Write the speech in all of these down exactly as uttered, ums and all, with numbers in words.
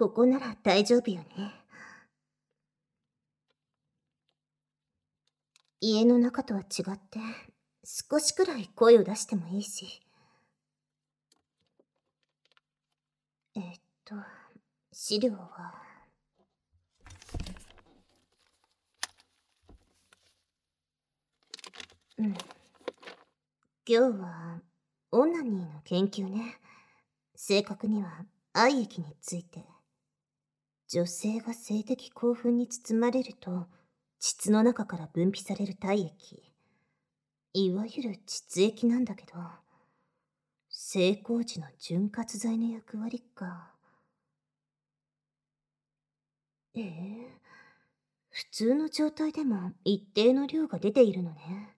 ここなら大丈夫よね。家の中とは違って、少しくらい声を出してもいいし。えっと、資料は。うん。今日は、オナニーの研究ね。正確には、愛液について。女性が性的興奮に包まれると、膣の中から分泌される体液。いわゆる膣液なんだけど、性交時の潤滑剤の役割か。ええ、普通の状態でも一定の量が出ているのね。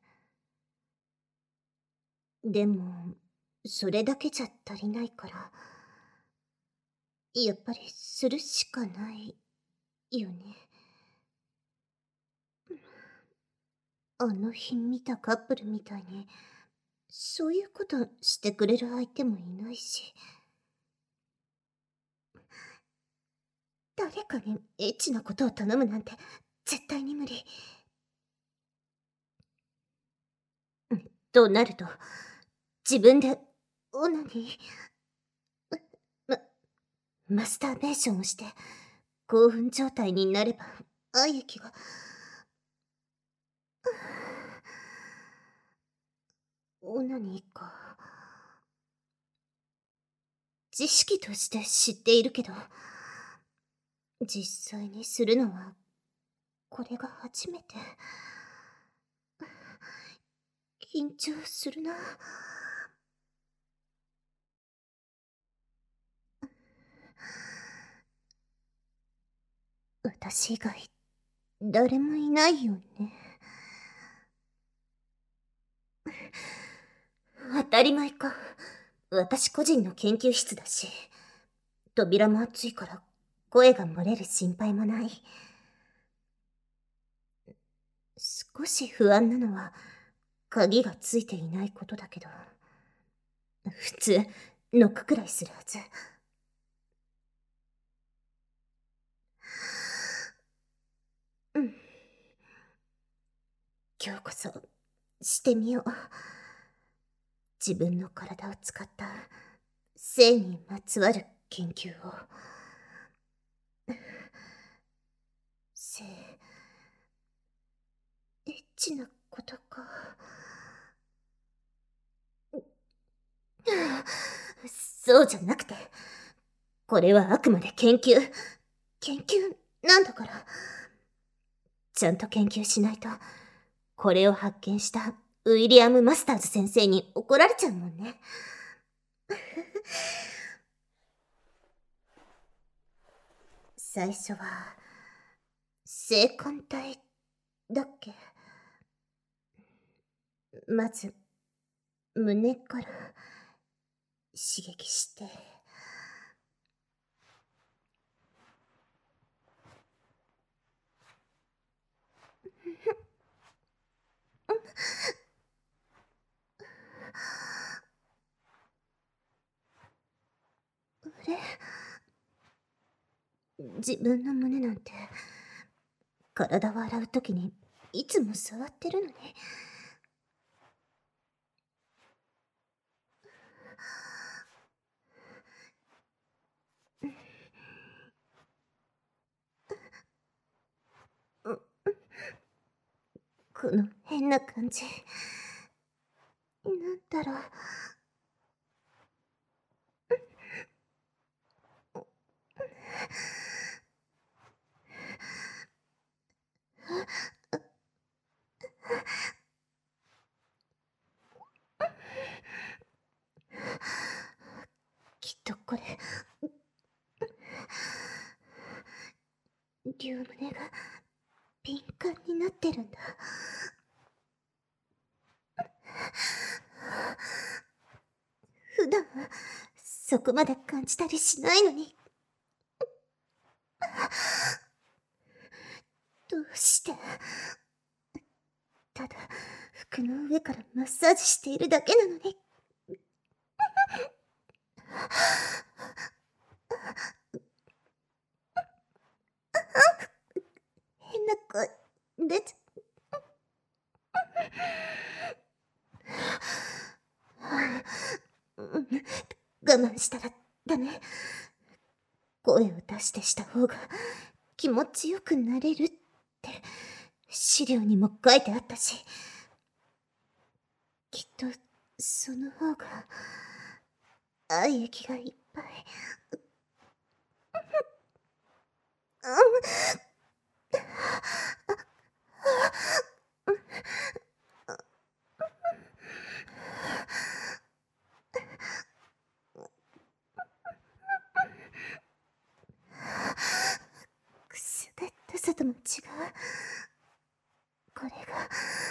でも、それだけじゃ足りないから、やっぱりするしかないよね。あの日見たカップルみたいに、そういうことしてくれる相手もいないし。誰かにエッチなことを頼むなんて絶対に無理。となると、自分でオナニー、ま、マスターベーションをして興奮状態になれば愛液が。オナニーか。知識として知っているけど、実際にするのはこれが初めて。緊張するな。私以外誰もいないよね。当たり前か。私個人の研究室だし、扉も厚いから声が漏れる心配もない。少し不安なのは鍵がついていないことだけど、普通ノックくらいするはず。うん。今日こそしてみよう。自分の体を使った性にまつわる研究を。性、エッチなことか。そうじゃなくて、これはあくまで研究。研究なんだから。ちゃんと研究しないと、これを発見したウィリアム・マスターズ先生に怒られちゃうもんね。最初は、性感帯だっけ。まず、胸から刺激して。あれ、自分の胸なんて、体を洗うときにいつも触ってるのに。この変な感じ。なんだろう。きっとこれ、両胸が敏感になってるんだ。普段はそこまで感じたりしないのに。どうして。ただ服の上からマッサージしているだけなのに。 な声出ちゃ我慢したらダメ。声を出してした方が気持ちよくなれるって資料にも書いてあったし、きっとその方が愛液がいっぱい。姿とも違う。これが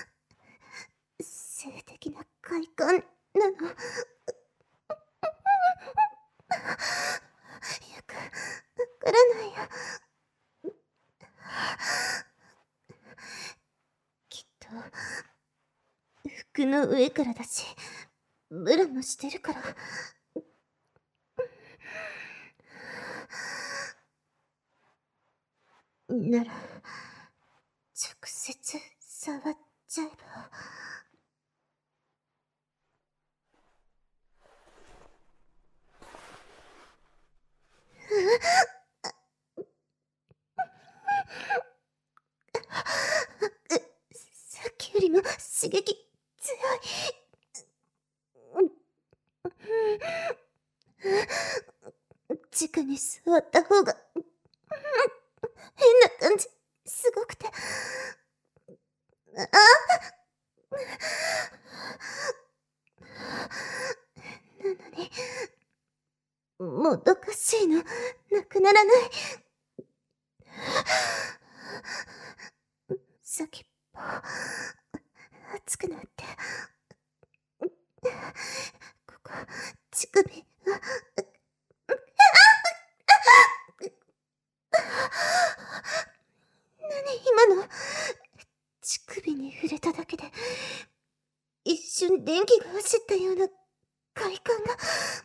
性的な快感なの。よくわからないよ。きっと服の上からだし、ブラもしてるから。なら直接触っちゃえば。さっきよりも刺激強い。直に座った方が変な感じすごくて。あなのにもどかしいのなくならない。先っぽ熱くなって、ここ乳首何今の。乳首に触れただけで一瞬電気が走ったような快感が。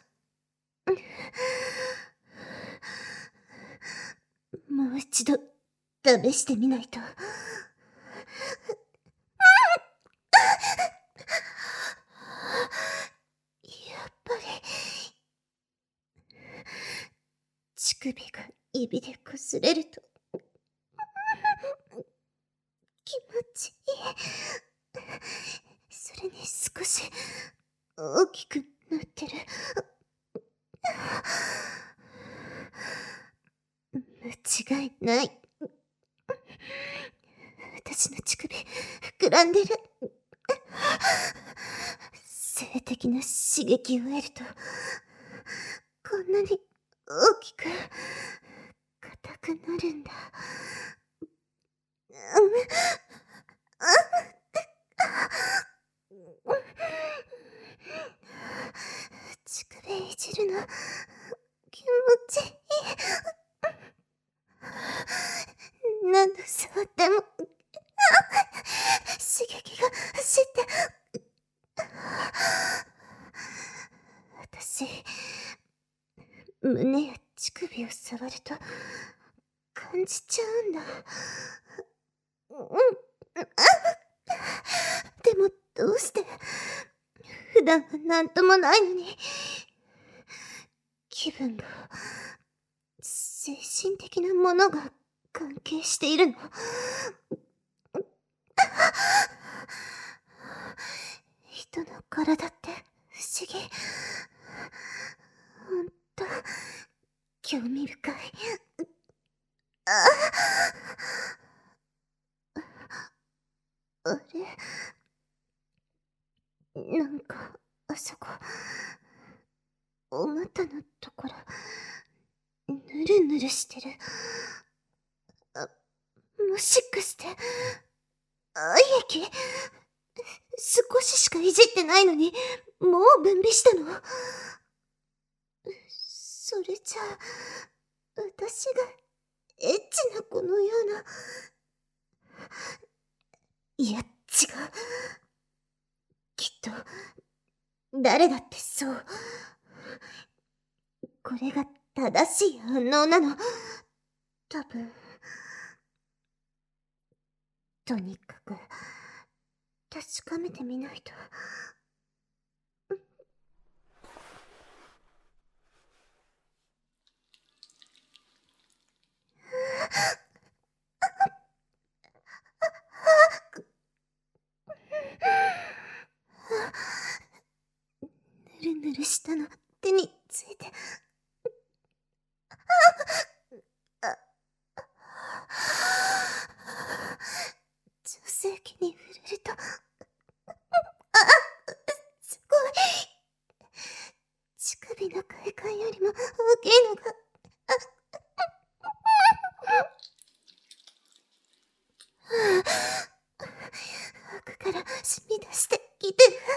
もう一度試してみないと。やっぱり乳首が指でこすれると気持ちいい。それに少し大きくなってる。間違いない。私の乳首膨らんでる。性的な刺激を得るとこんなに大きく硬くなるんだ。乳首いじるの気持ちいい。何度触っても刺激が走って私胸や乳首を触ると感じちゃうんだ。でもどうして普段はなんともないのに気分が精神的なものが関係しているの。人の体って不思議。ほんと興味深い。ああれなんかあそこお股のところぬるぬるしてる。あ、もしかして愛液少ししかいじってないのにもう分泌したの。それじゃあ私がエッチな子のような。いや違う。きっと誰だってそう。これが正しい反応なの。多分とにかく、確かめてみないと。ぬるぬるしたの手について。女性器に触れると、すごい。乳首の快感よりも大きいのが。奥から染み出してきてる。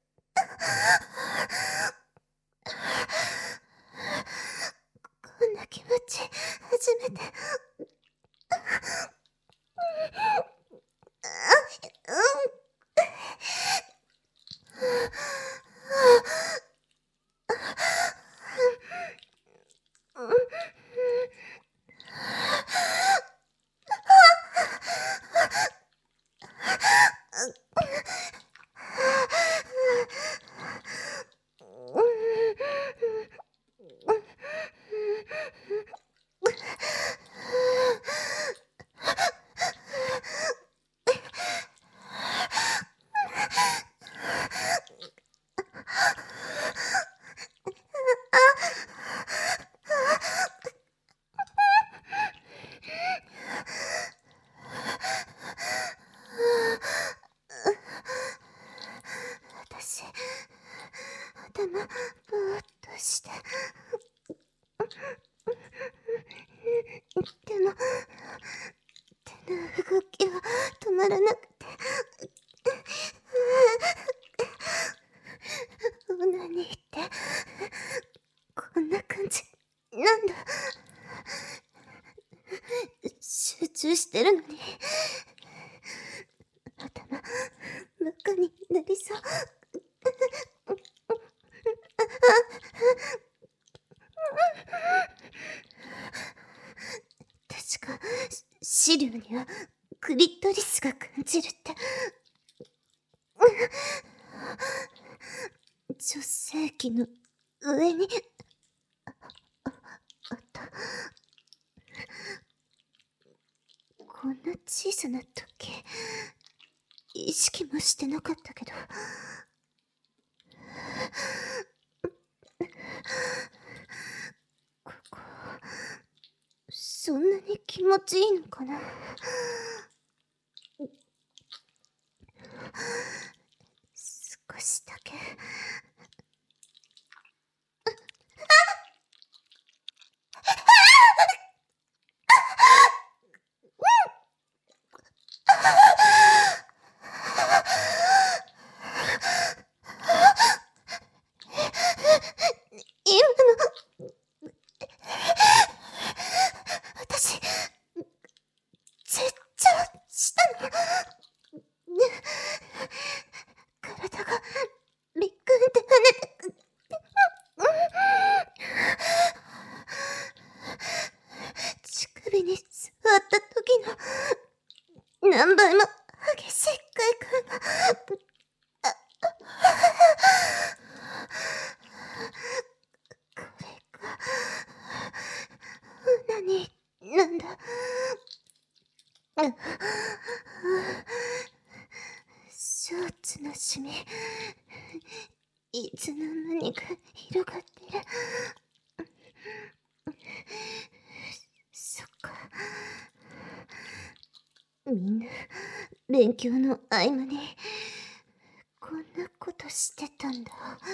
こんな気持ち初めて。私、頭ぼーっとして。でも、手の動きは止まらなくて。オナニーって、こんな感じなんだ。集中してるのに、頭、真っ赤になりそう。確か、資料にはクリトリスが感じるって。女性器の上にあった。こんな小さな時計、意識もしてなかったけど。ここ、そんなに気持ちいいのかな。少しだけ。今の、私、絶頂したの。体がびっくんって跳ねてく。乳首に座った時の何倍も激しい快感が。これがオナニーなんだ。ショーツのシミ、いつの間にか広がってる。そっか。みんな勉強の合間にこんなことしてたんだ。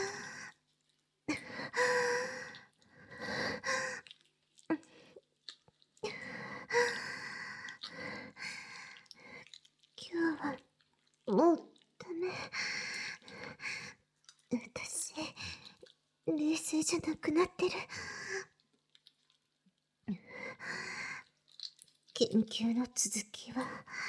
今日はもうダメ。私、冷静じゃなくなってる。研究の続きは